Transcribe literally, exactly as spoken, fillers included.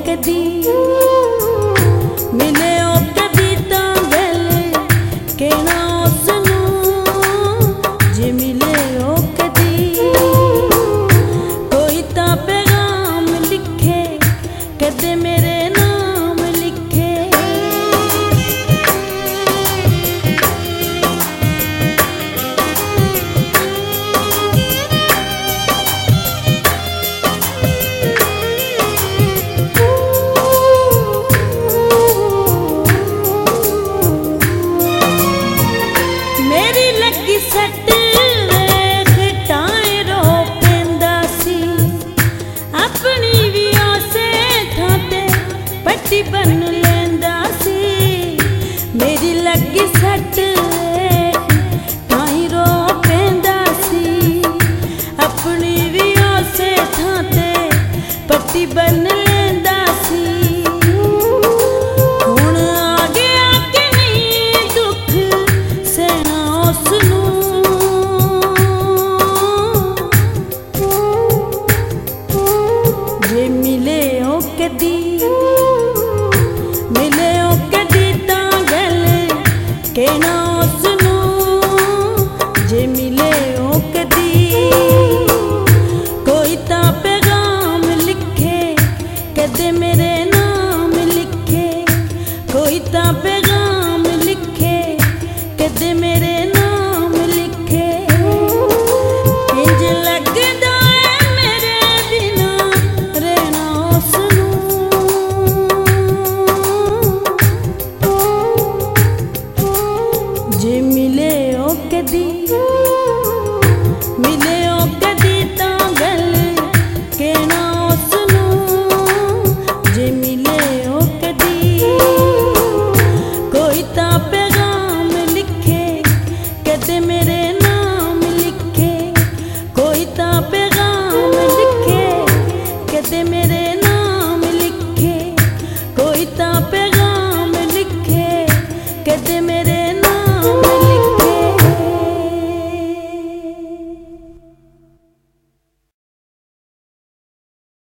कदी मिले ओ कदी तां गले कहना उसनू जे मिले ओ कदी कोई तां पैगाम लिखे कदे मेरे नाम लिखे सट वेख टाए रो पेंदा सी अपनी भी आसे थाते पट्टी बन लेंदा सी मेरी लगी सट टाई रो पेंदा सी अपनी भी आसे थाते पट्टी बन लेंदा सी हुण आ गया कि नहीं दुख सहना उसनू मिले ओ कदी मिले ओ कदी तां गले कहना